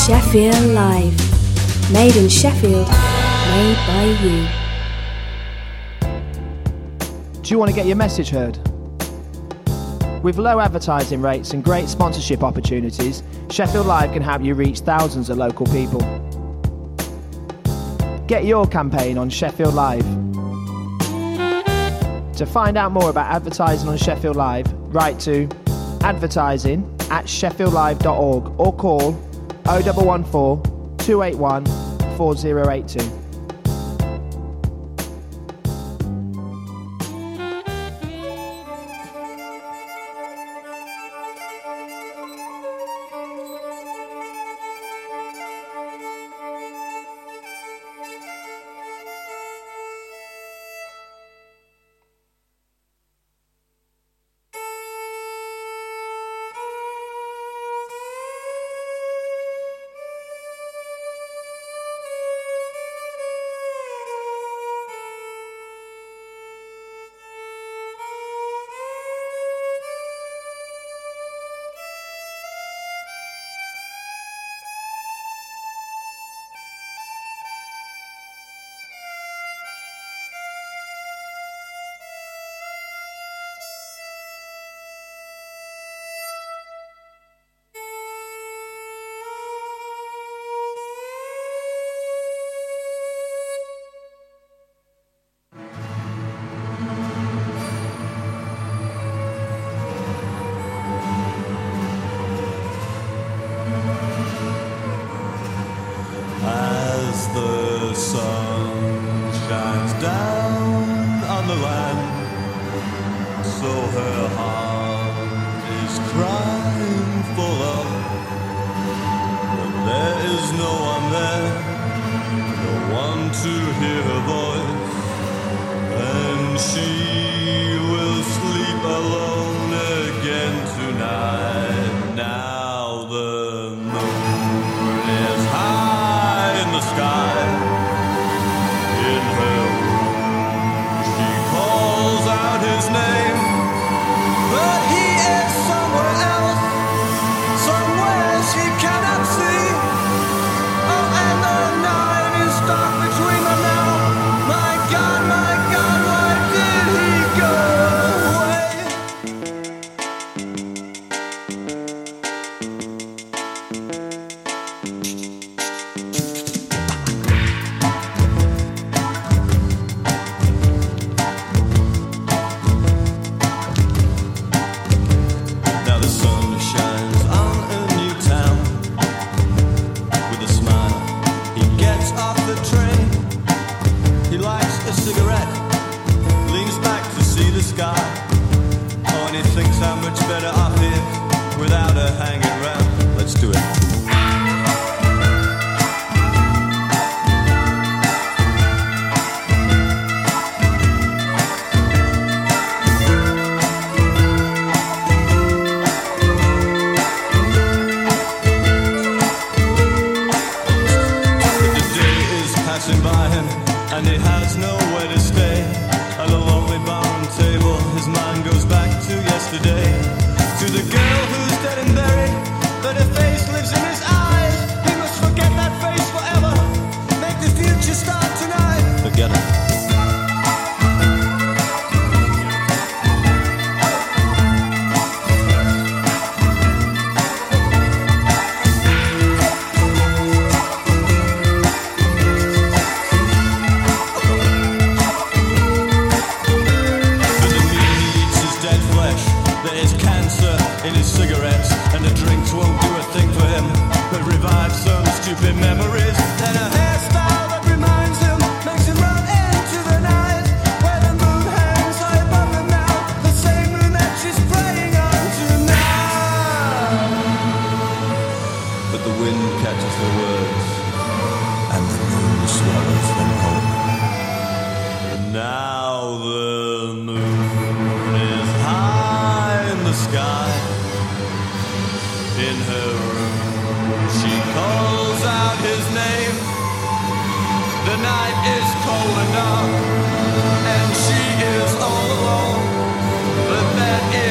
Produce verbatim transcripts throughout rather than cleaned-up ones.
Sheffield Live. Made in Sheffield, made by you. Do you want to get your message heard? With low advertising rates and great sponsorship opportunities, Sheffield Live can help you reach thousands of local people. Get your campaign on Sheffield Live. To find out more about advertising on Sheffield Live, write to advertising at sheffield live dot org or call oh one one four, two eight one, four oh eight two.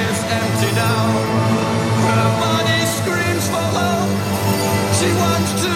She wants to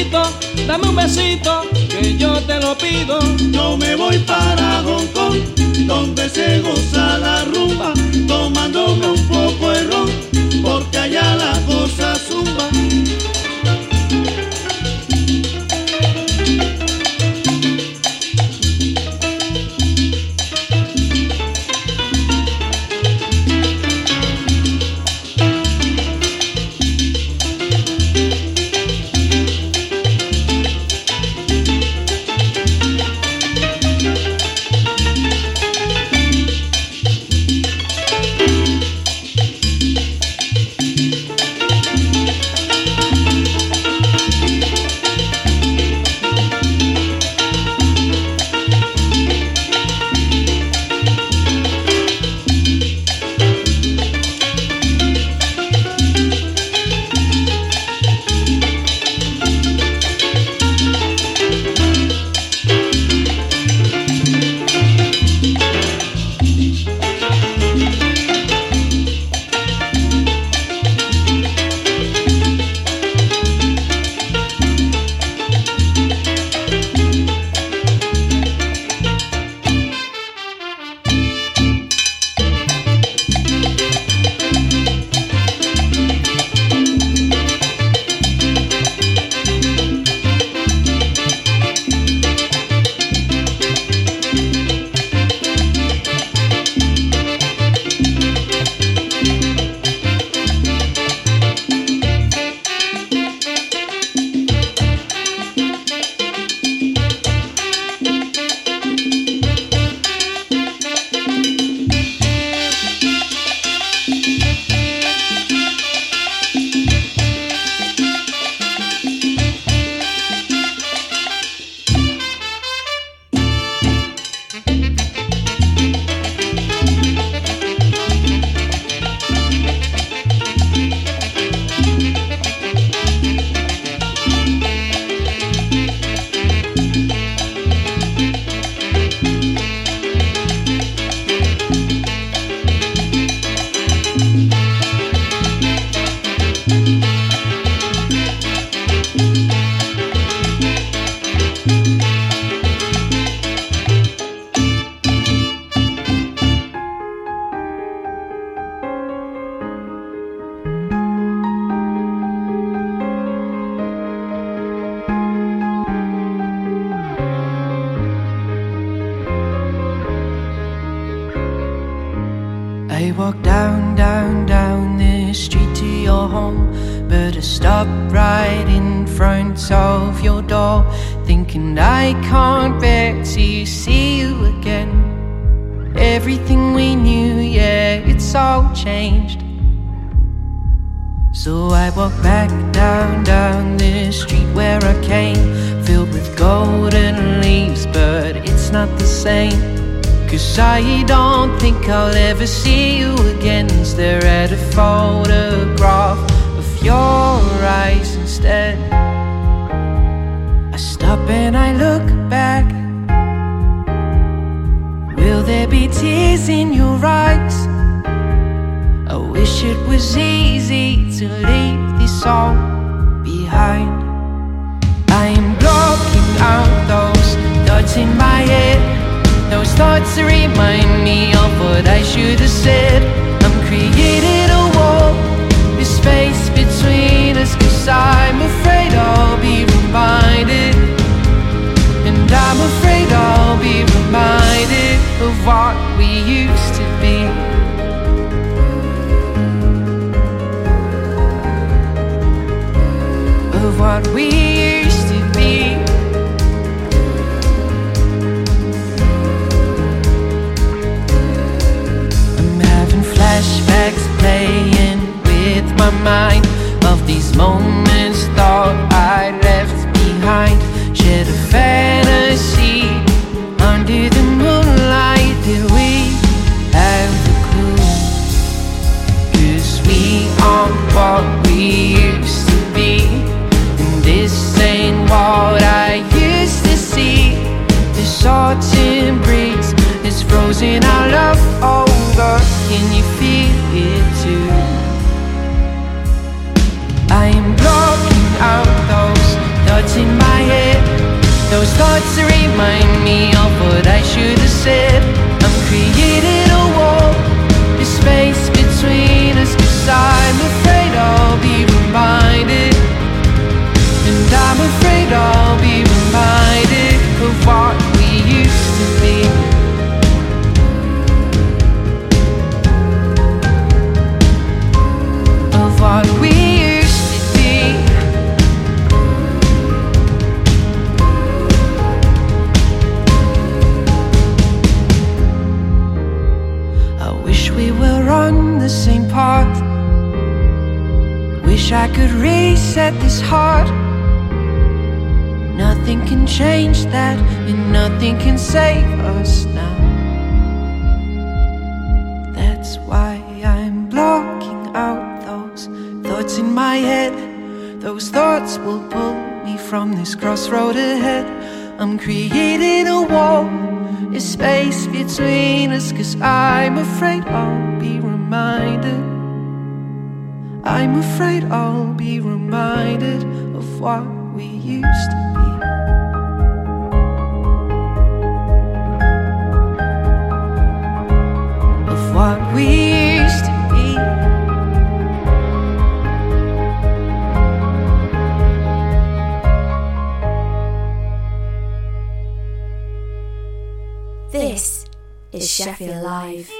besito, dame un besito, que yo te lo pido. Yo me voy para Hong Kong, donde se goza la rumba, tomándome un poco de ron, porque allá la cosa zumba. I walk down, down, down the street to your home, but I stop right in front of your door, thinking I can't bear to see you again. Everything we knew, yeah, it's all changed. So I walk back down, down the street where I came, filled with golden leaves, but it's not the same. Cause I don't think I'll ever see you again. Stare at a photograph of your eyes instead. I stop and I look back. Will there be tears in your eyes? I wish it was easy to leave this all behind. I am blocking out those thoughts in my head, those thoughts that remind me of what I should have said. I'm creating a wall, this space between us, cause I'm afraid I'll be reminded. And I'm afraid I'll be reminded of what we used to be. Of what we used to be. Flashbacks playing with my mind of these moments thought I left behind. Shared a fantasy under the moonlight. Did we have a clue? Cause we aren't what we used to be, and this ain't what I used to see. This autumn breeze is frozen our love over. Can you feel it too? I am blocking out those thoughts in my head. Those thoughts remind me of what I should have said. I'm creating a wall, the space between us, 'cause I'm afraid I'll be reminded. And I'm afraid I'll be reminded of what we used to be. Of what we used to be. I wish we were on the same path. Wish I could reset this heart. Nothing can change that, and nothing can save us now. That's why I'm blocking out those thoughts in my head. Those thoughts will pull me from this crossroad ahead. I'm creating a wall, a space between us, 'cause I'm afraid I'll be reminded. I'm afraid I'll be reminded of what we used to be. Of what we used to be. This is Sheffield Live.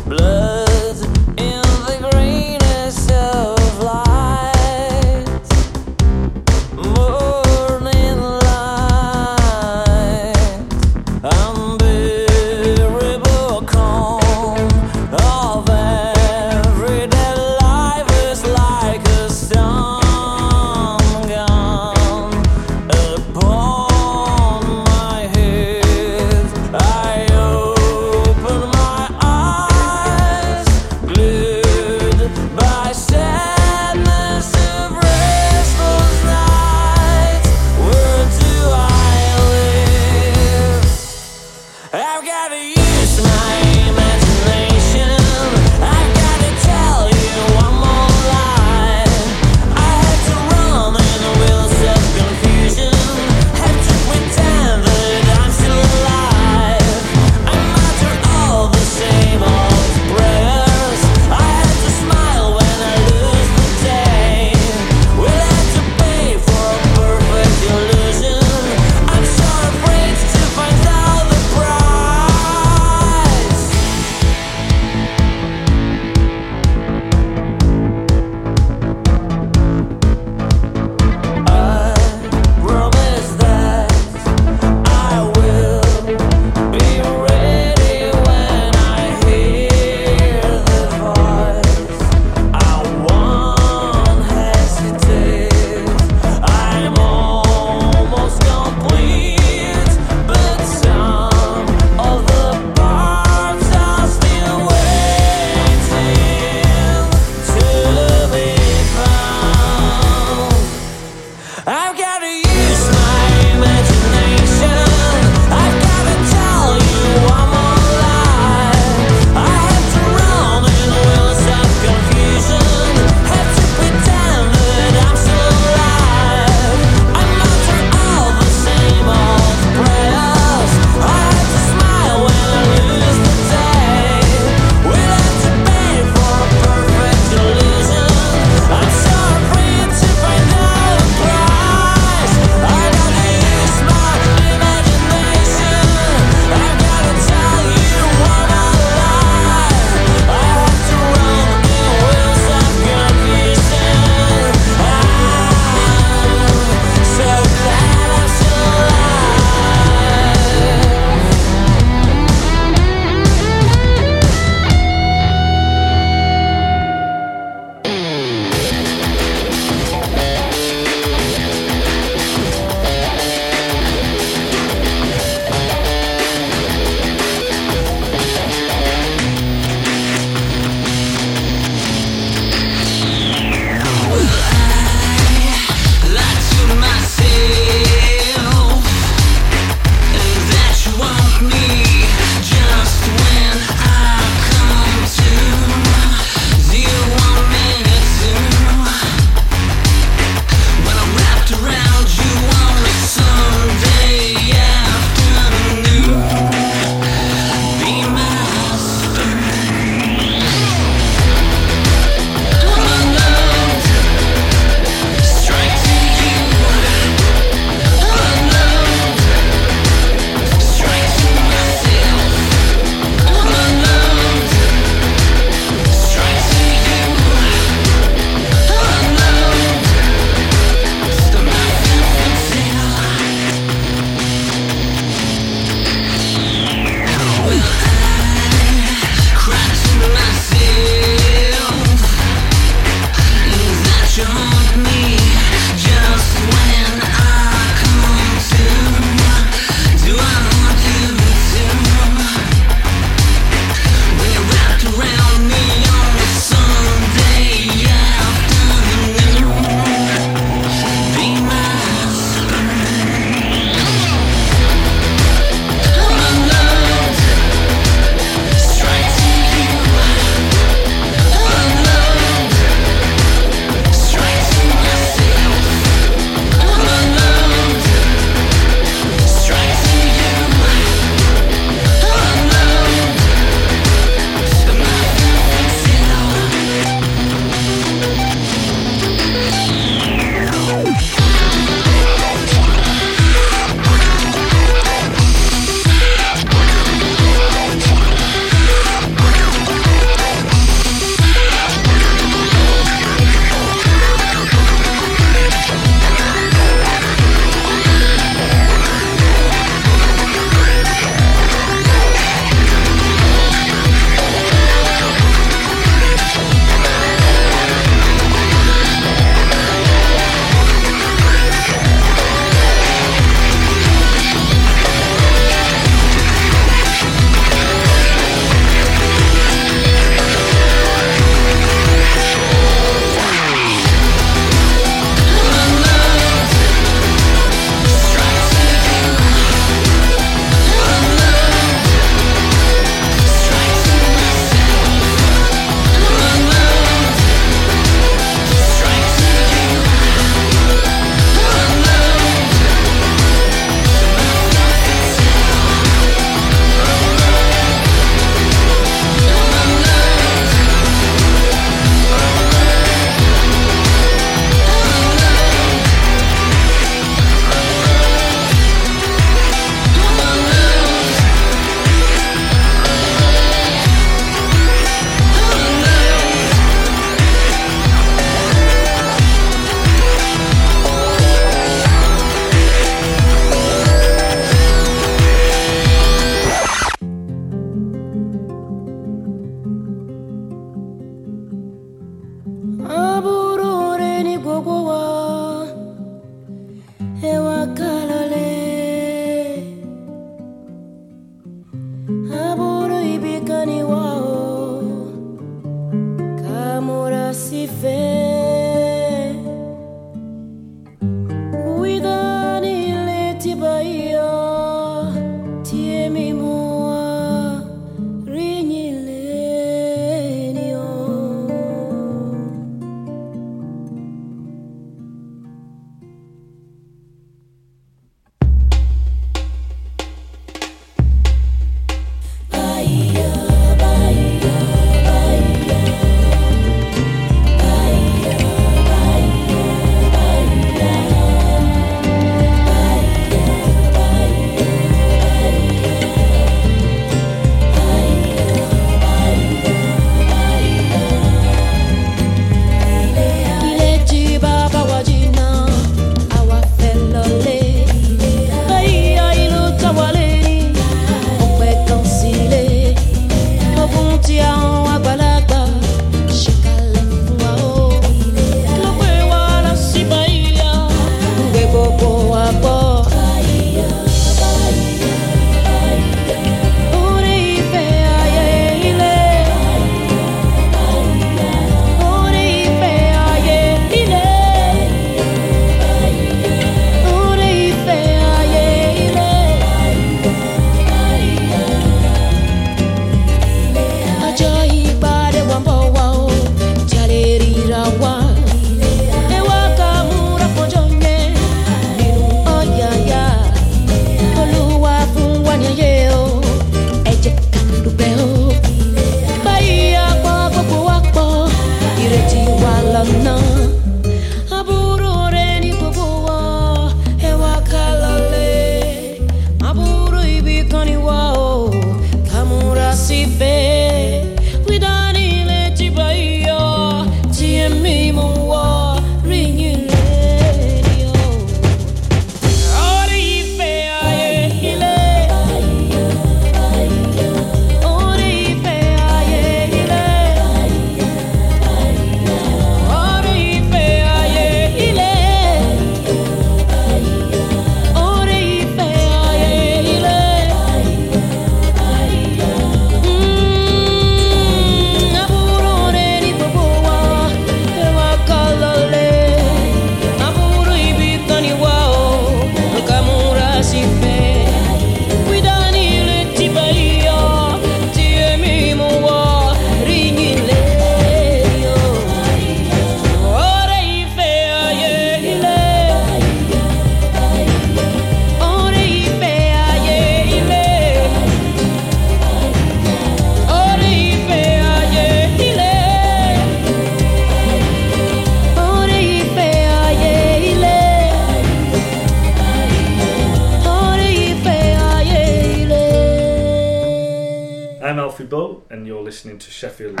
Bull, and you're listening to Sheffield.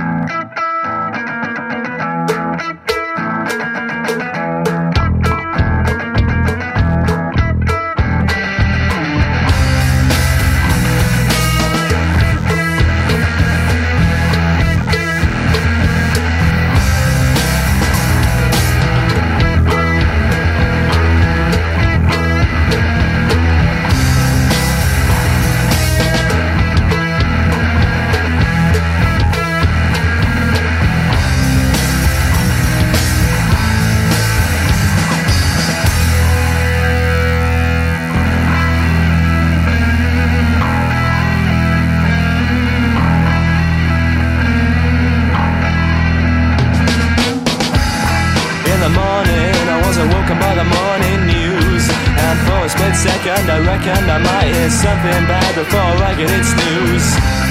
Second, I reckon I might hear something bad before I get it snooze.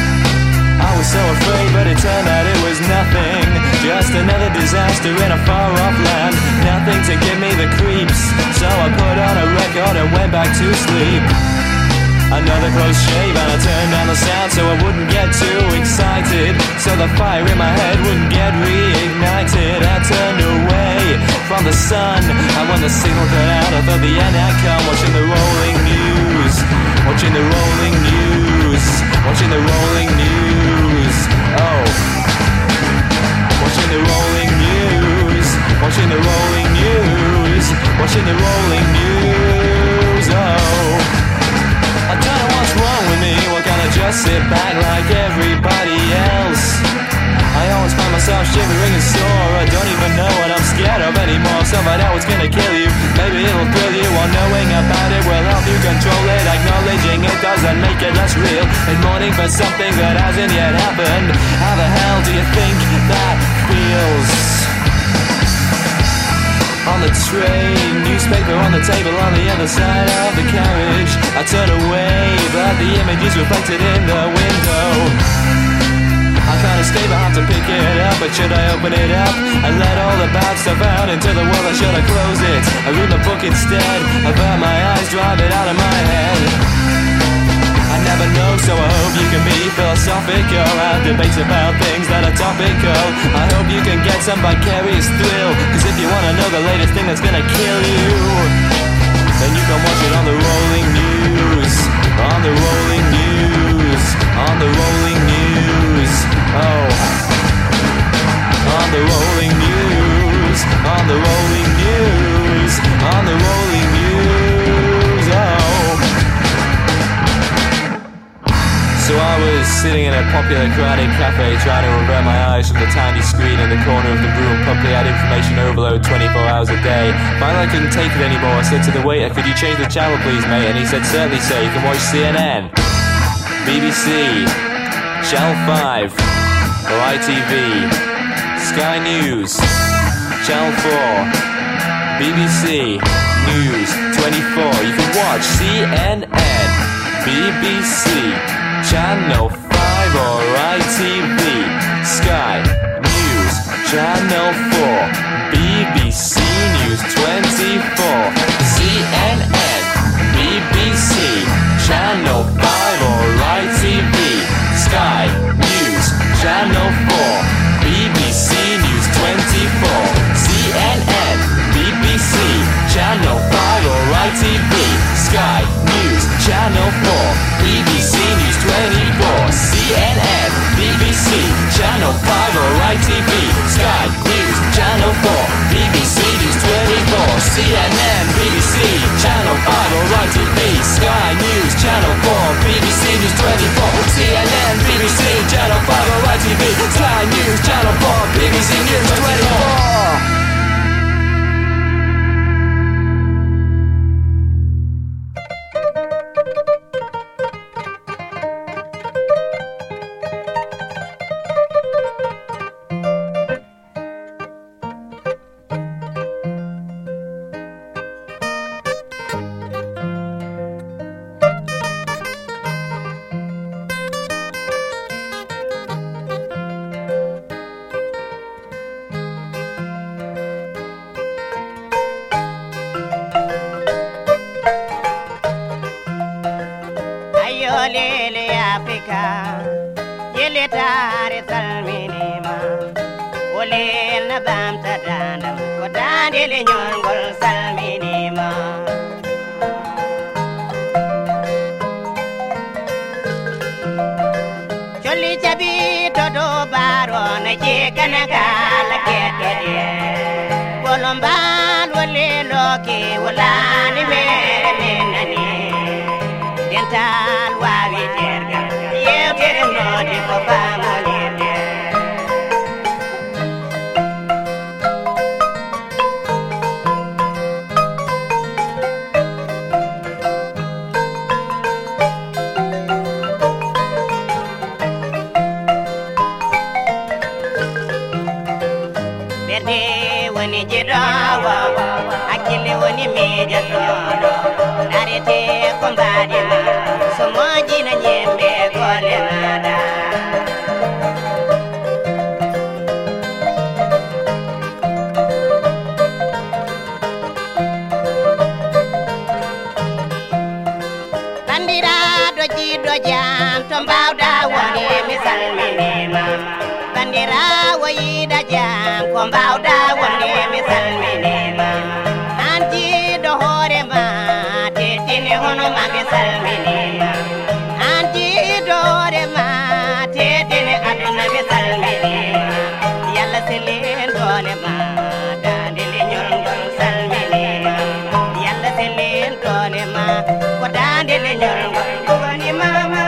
I was so afraid, but it turned out it was nothing. Just another disaster in a far-off land. Nothing to give me the creeps. So I put on a record and went back to sleep. Another close shave and I turned down the sound so I wouldn't get too excited, so the fire in my head wouldn't get reignited. I turned away from the sun, and when the signal cut out I thought the end had come. Watching the rolling news, watching the rolling news, watching the rolling news. Oh, watching the rolling news, watching the rolling news, watching the rolling news. Oh, I don't know what's wrong with me, why can't I just sit back like everybody else? I always find myself shivering and sore, I don't even know what I'm scared of anymore. So I know it's gonna kill you, maybe it'll thrill you, or knowing about it will help you control it. Acknowledging it doesn't make it less real, and mourning for something that hasn't yet happened. How the hell do you think that feels? On the train, newspaper on the table on the other side of the carriage. I turn away, but the image is reflected in the window. I can't escape, I have to pick it up, but should I open it up and let all the bad stuff out into the world, or should I close it? I read the book instead, I burn my eyes, drive it out of my head. I never know, so I hope you can be philosophical, have debates about things that are topical. I hope you can get some vicarious thrill, cause if you wanna know the latest thing that's gonna kill you, then you can watch it on the rolling news, on the rolling news, on the rolling news. Oh, on the rolling news, on the rolling news, on the rolling news. Oh. So I was sitting in a popular crowded cafe trying to avert my eyes from the tiny screen in the corner of the room. Promptly had information overload twenty-four hours a day. Finally I couldn't take it anymore. I said to the waiter, could you change the channel please mate? And he said, certainly sir, you can watch C N N, B B C, Channel five, or I T V, Sky News, Channel four, B B C News twenty-four. You can watch C N N, B B C, Channel five or I T V, Sky News, Channel four, B B C News twenty-four, C N N, B B C, Channel five or I T V, Sky News, Channel four, B B C News twenty-four, C N N, B B C, Channel five or I T V, Sky News, Channel four, B B C News twenty-four, C N N, B B C, Channel five or I T V, Sky News, Channel four, B B C News twenty-four, C N N, B B C, Channel five or I T V, Sky News, Channel four, B B C News twenty-four, C N N, B B C, Channel five or I T V, Sky News, Channel four, B B C News twenty-four. welitare salminima olel na bamta dandam ko dandele nyongol salminima jolli jabi todo baro na je kanagala ketode bolombal wole loke wolani mere menani dental wawi terga yewtere nodi ko famolinde berde woni jidawa akile woni mejato narete ko mbadima so moji na nyembe gole nada bandira doji dojam to mbawda woni misal minima bandira woyida jam ko mbawda woni misal minima anti do hore ma tetine hono ma misal minima anti do hore ma tetine aduna misal minima yalla selen dole ma dandele nyorngol salminima yalla selen dole ma ko dandele nyorngol woni mama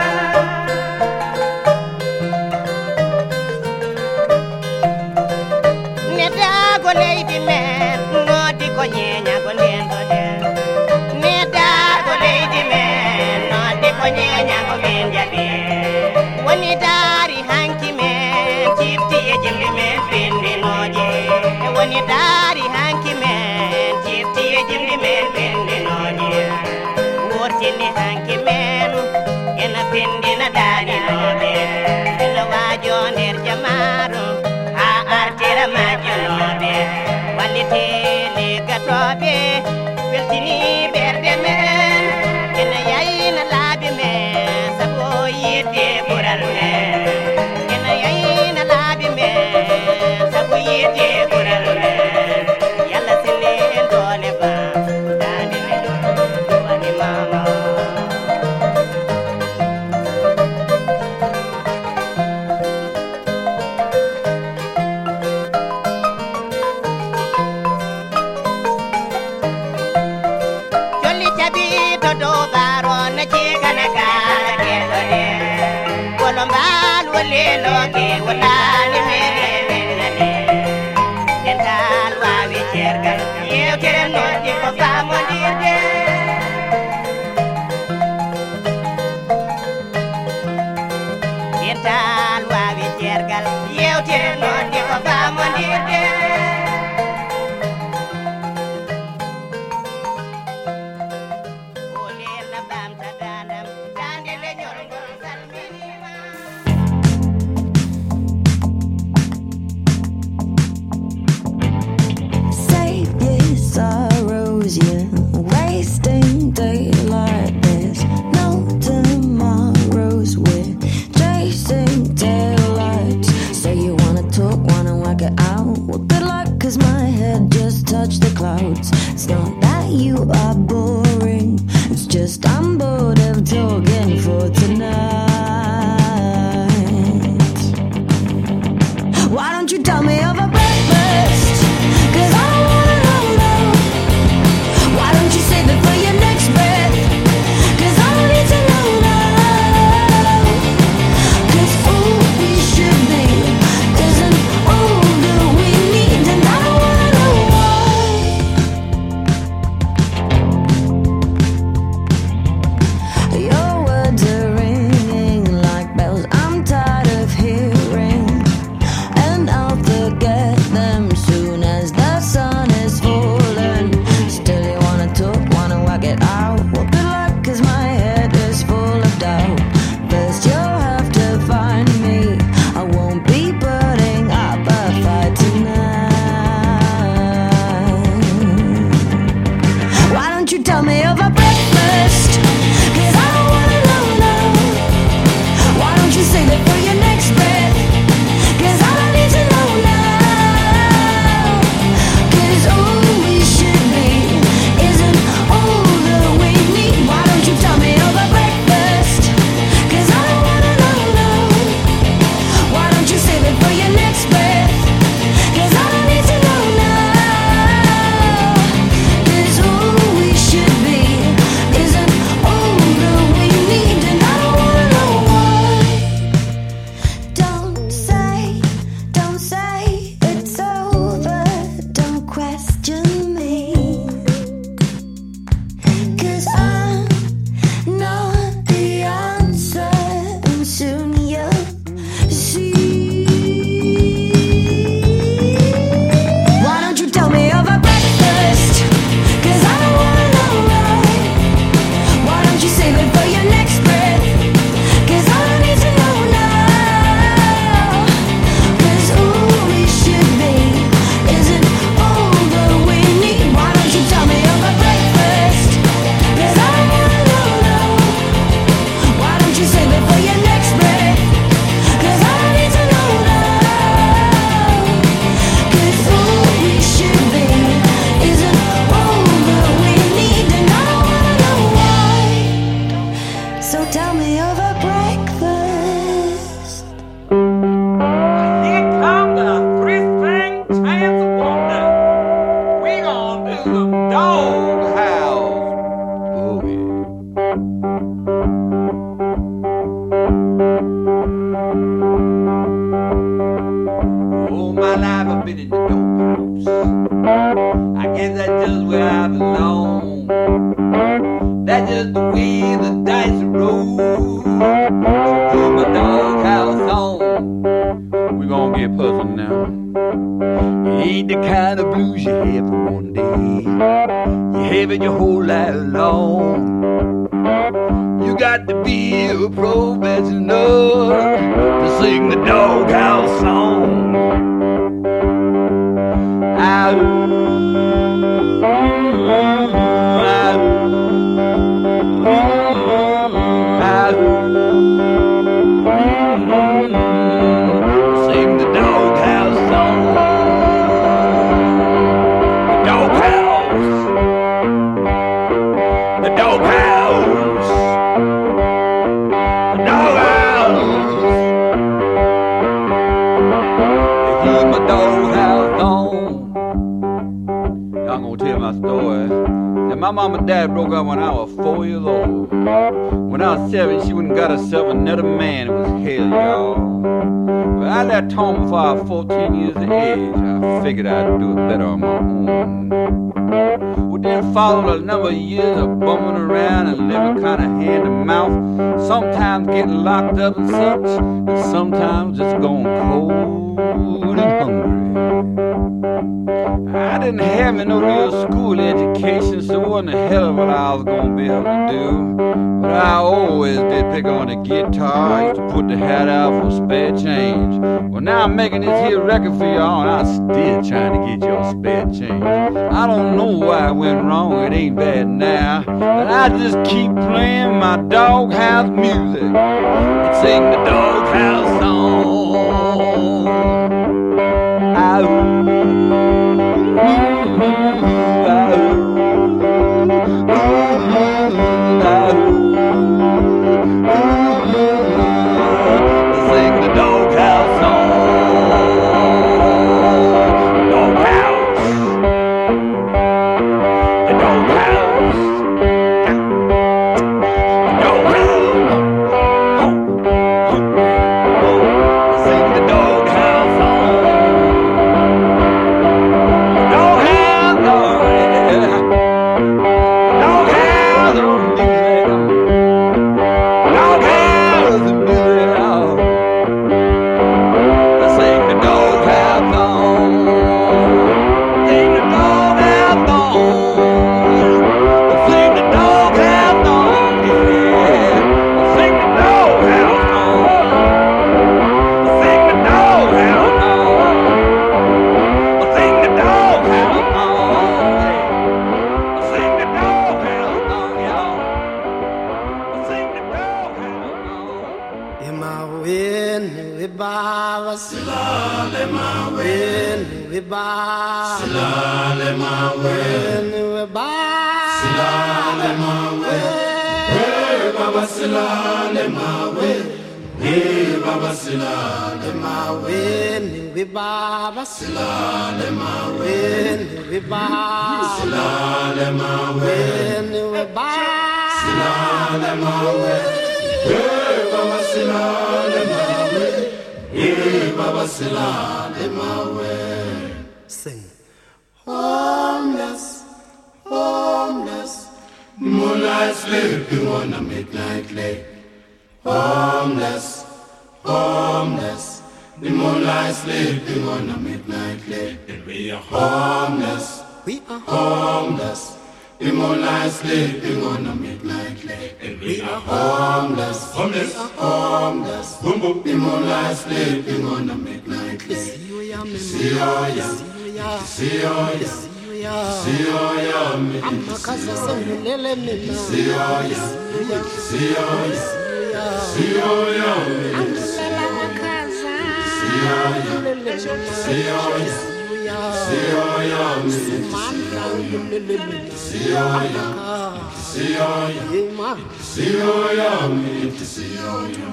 go lady man nodi ko nyenya go ndendo de neda go lady man nodi ko nyenya go menja be woni dari hanki men tifti e jimbi men pindi noje woni dari hanki men tifti e jimbi men pindi noje wortini hanki men ena pindi na dari nobe ena wajo nder jamaru ha artira majunobe walitele gatobe beltini berde men ena yayina labi men sabo yete bural men ena yayina labi men sabo yete bural men yalla selen dole ba dani wani mama do baro na je kana kala ke dole bolombal wole loke wala ni mere menane dental wawi cergal yewtere nodi ko famondirde dental wawi cergal yewtere nodi ko famondirde Wasting daylight, there's no tomorrows. We're chasing taillights. Say you wanna talk, wanna work it out. Well, good luck, cause my head just touched the clouds. It's not that you are boring, it's just I'm bored of talking for tonight. Why don't you tell me over breakfast? Cause I don't wanna know now. Why don't you save it for your next breath? Cause I don't need to know now. Cause all we should be isn't all that we need. And I don't wanna know why. Your words are ringing like bells I'm tired of hearing. And I'll forget them soon as the sun is falling. Still you wanna talk, wanna work it out. Well, good luck, cause my head is full of doubt. First you'll have to find me, I won't be putting up a fight tonight. Why don't you tell me over breakfast? Cause I don't wanna know now. Why don't you save it for your next that's just where I belong. That's just the way the dice roll. So put my doghouse on. We gonna get puzzled now. It ain't the kind of blues you have for one day. You have it your whole life long. You got to be a professional to sing the doghouse song. I, I, I, sing the doghouse song. The doghouse. The doghouse. The doghouse. They keep my doghouse on. I'm gonna tell my story. Now, my mom and dad broke up when I was four years old. When I was seven, she went and got herself another man. It was hell, y'all. But I left home before I was fourteen years of age. I figured I'd do it better on my own. Well, then followed a number of years of bumming around and living kind of hand to mouth. Sometimes getting locked up and such, and sometimes just going cold and hungry. I didn't have me no real school education, so it wasn't a hell of what I was gonna be able to do. But I always did pick on the guitar. I used to put the hat out for spare change. Well, now I'm making this here record for y'all, and I'm still trying to get y'all spare change. I don't know why I went wrong, it ain't bad now, but I just keep playing my doghouse music and sing the doghouse song. I, sing the doghouse song. Doghouse. The doghouse. The doghouse. Sing the doghouse song. Doghouse, oh yeah. Doghouse, oh music. Doghouse, oh music. Sing the doghouse song. Sing the doghouse song. Sing the doghouse song, yeah. Sing the doghouse song. Sing the doghouse song. Sing the doghouse song, yeah. Sing the doghouse song, y'all. Sing the doghouse song. Imawin wibaba silale mawin wibaba silale mawin wibaba silale mawin hey baba silale mawin hey baba silale mawin wibaba silale mawin wibaba silale mawin wibaba silale mawin hey baba silale mawin hey baba silale mawin. Sing. Homeless, homeless, moonlight sleeping on a midnight lake. Homeless, homeless, the moonlight sleeping on a midnight lake. And we are homeless, we are homeless, the moonlight sleeping on a midnight lake. And we are homeless, homeless, homeless, boom boom, the moonlight sleeping on a midnight lake. See ya, see ya, see ya, see ya, see ya, me. Amakaza semulele mina. See ya, see ya, see ya, me. Amulala makaza. See ya, see ya, see ya, me. Sumanda mulele mina. See ya, see ya, see ya, me. See ya.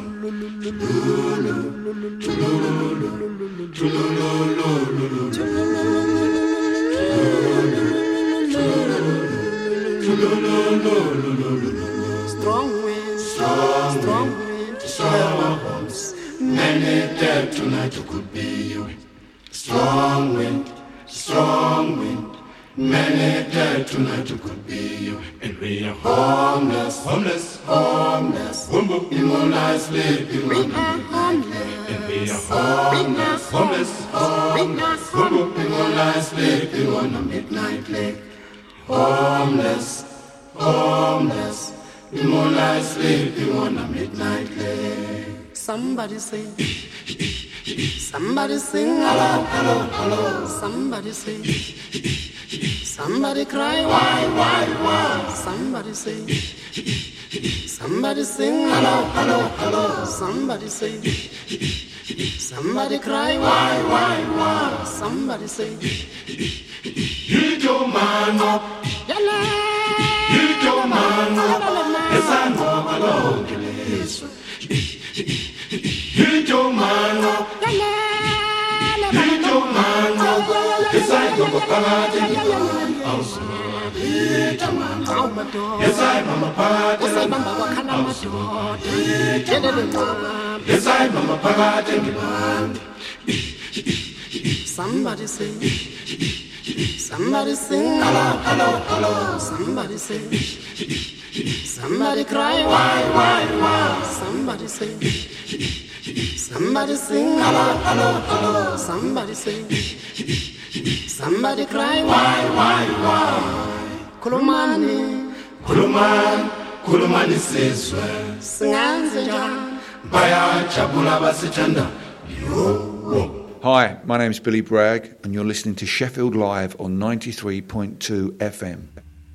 Strong wind, strong, strong wind, strong winds. Many dead tonight who could be you. Strong wind, strong wind. Many dead tonight you could be you. And we are homeless, homeless, homeless. Boom, boom. In moonlight sleeping. We are homeless. And we are homeless, homeless, homeless. Boom, boom. In moonlight sleeping on a midnight lake. Homeless, homeless. In moonlight sleeping on a midnight lake. Somebody sing. Somebody sing. Hello, hello, hello. Somebody sing. Somebody cry, why, why, why? Somebody sing. Somebody sing, hello, hello, hello. Somebody sing. Somebody cry, why, why, why? Somebody sing. You don't man up. You don't man up. Yes, I know my Lord. You don't man up. You don't man up. Yes, I know my party. Yes, I know my party. Yes, I know my party. Somebody sing. Somebody sing. Hello, hello, hello. Somebody sing. Somebody cry. Why, why, why? Somebody sing. Somebody sing. Hello, hello, hello. Somebody sing. Somebody cry. Why, why, why? Kulumani. Kuluman, Kulumani siswe. Singanze njani. Baya chabula basichanda. Yo. Hi, my name's Billy Bragg, and you're listening to Sheffield Live on ninety-three point two F M.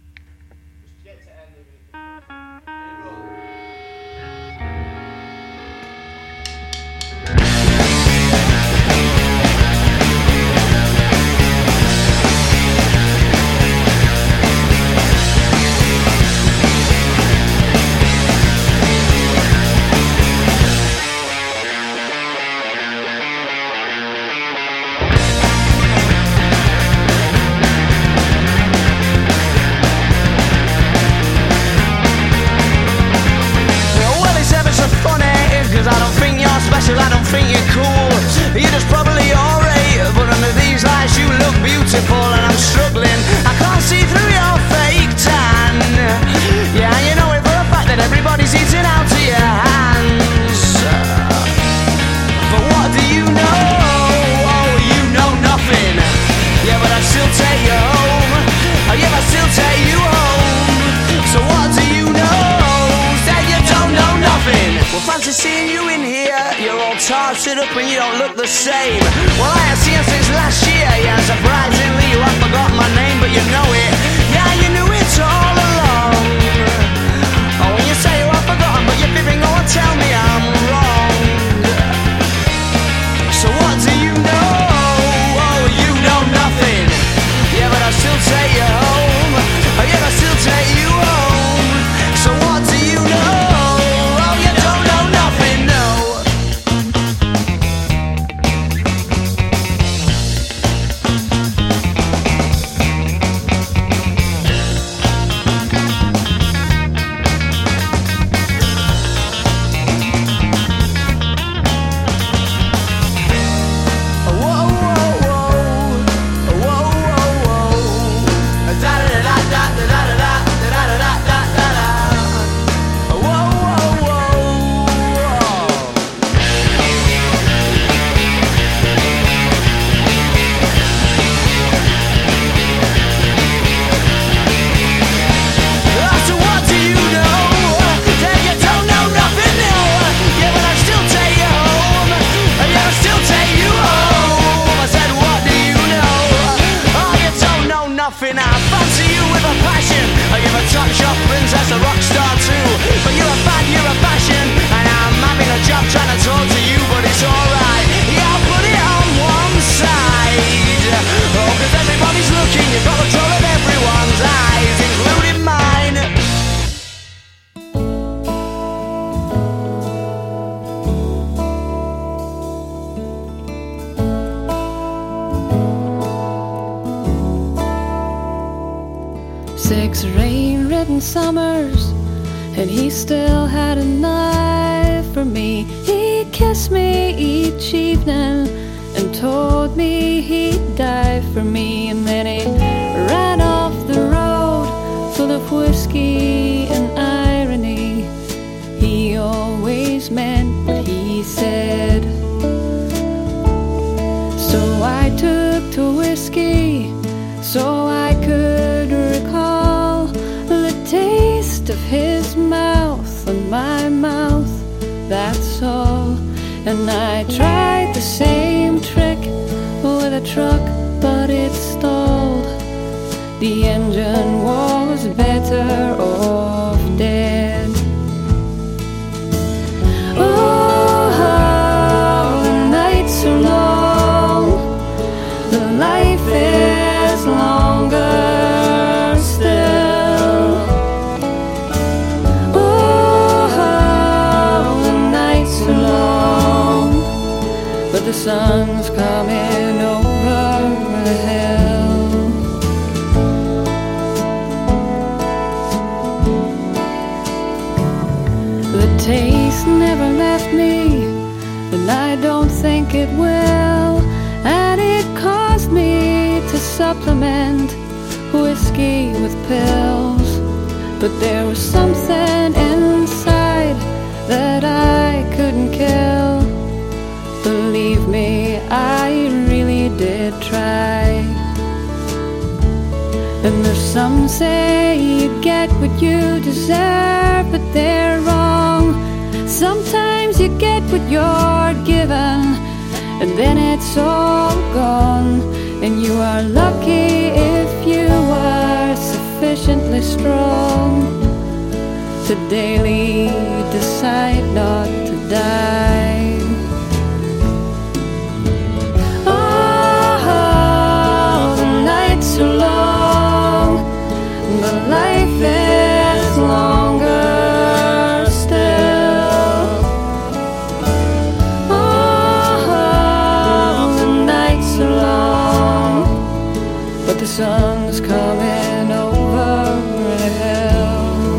Six rain-ridden summers, and he still had a knife for me. He kissed me each evening, and and told me he'd die for me, and then he ran off the road full of whiskey and irony. He always meant what he said. So I took to whiskey so I could recall the taste of his mouth on my mouth, that's all. And I tried the same trick with a truck, but it stalled. The engine was better off dead. Oh, the nights are long, the life is longer still. Oh, the nights are long, but the sun's coming over the hill. The taste never left me, and I don't think it will. And it caused me to supplement whiskey with pills. But there was something inside that I couldn't kill. Believe me, I really did try. And there's some say you get what you deserve, but they're wrong. Sometimes you get what you're given, and then it's all gone. And you are lucky if you are sufficiently strong to daily decide not to die. Oh, the nights are long, but life is longer still. Oh, the nights are long, but the sun's coming over the hill.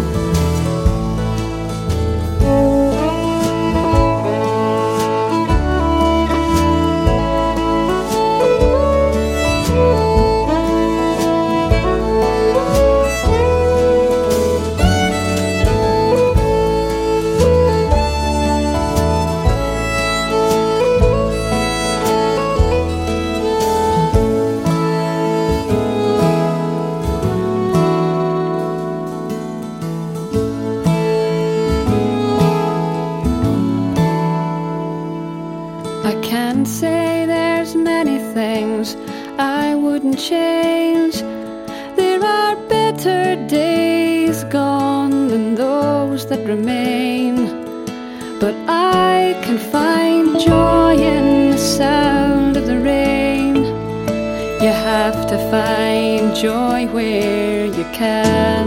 I can't say there's many things I wouldn't change. There are better days gone than those that remain. But I can find joy in the sound of the rain. You have to find joy where you can.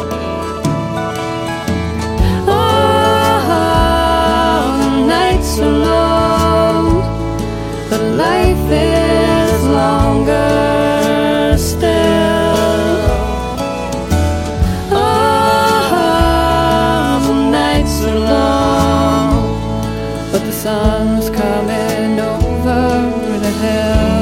Oh, the nights are long, but life is longer still. Oh, the nights are long, but the sun's coming over the hill.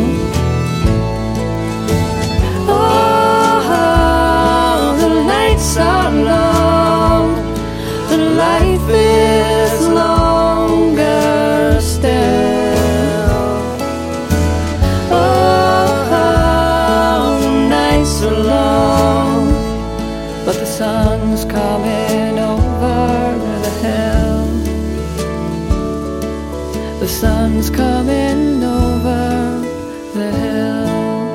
Oh, the nights are long, but life is longer still. So long, but the sun's coming over the hill. The sun's coming over the hill.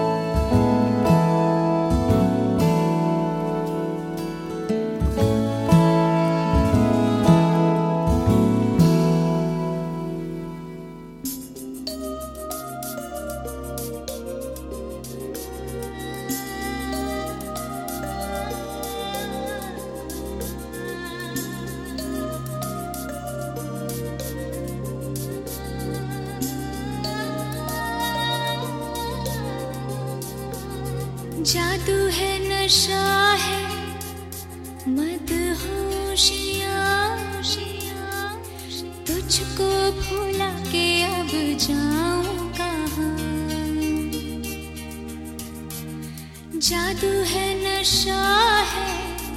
जादू है नशा है मदहोशियां तुझको भुला के अब जाऊं जादू है नशा है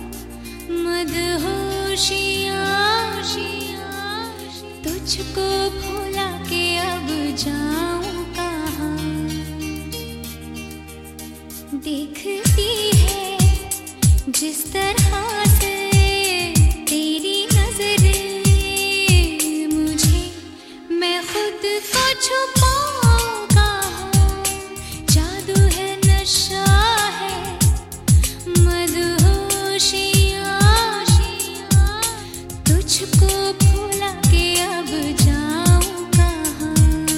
मदहोशियाँ तुझको भुला के अब जाऊं कहाँ देखती है जिस तरह से तेरी नजरें मुझे मैं खुद को छुपाऊं कहाँ जादू है नशा है मदहोशियाँ तुझको भुला के अब जाऊं कहाँ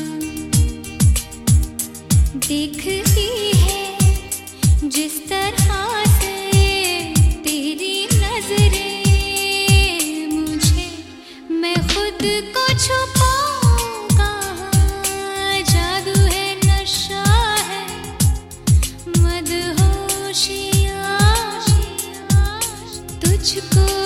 देखती है जिस तरह से तेरी नजरें मुझे मैं खुद को छुपाऊं कहाँ जादू है नशा है मदहोशियाँ तुझको